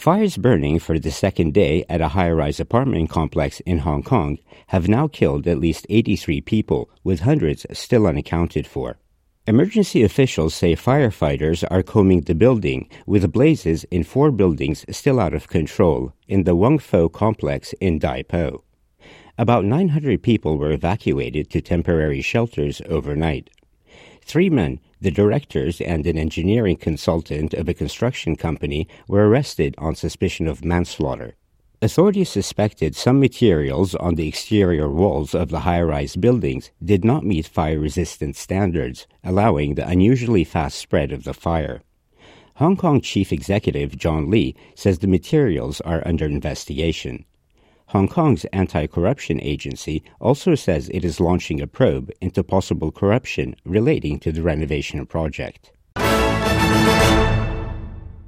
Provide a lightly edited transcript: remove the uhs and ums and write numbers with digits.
Fires burning for the second day at a high-rise apartment complex in Hong Kong have now killed at least 83 people, with hundreds still unaccounted for. Emergency officials say firefighters are combing the building, with blazes in 4 buildings still out of control in the Wong Fo complex in Dai Po. About 900 people were evacuated to temporary shelters overnight. 3 men, the directors and an engineering consultant of a construction company, were arrested on suspicion of manslaughter. Authorities suspected some materials on the exterior walls of the high-rise buildings did not meet fire-resistant standards, allowing the unusually fast spread of the fire. Hong Kong Chief Executive John Lee says the materials are under investigation. Hong Kong's anti-corruption agency also says it is launching a probe into possible corruption relating to the renovation project.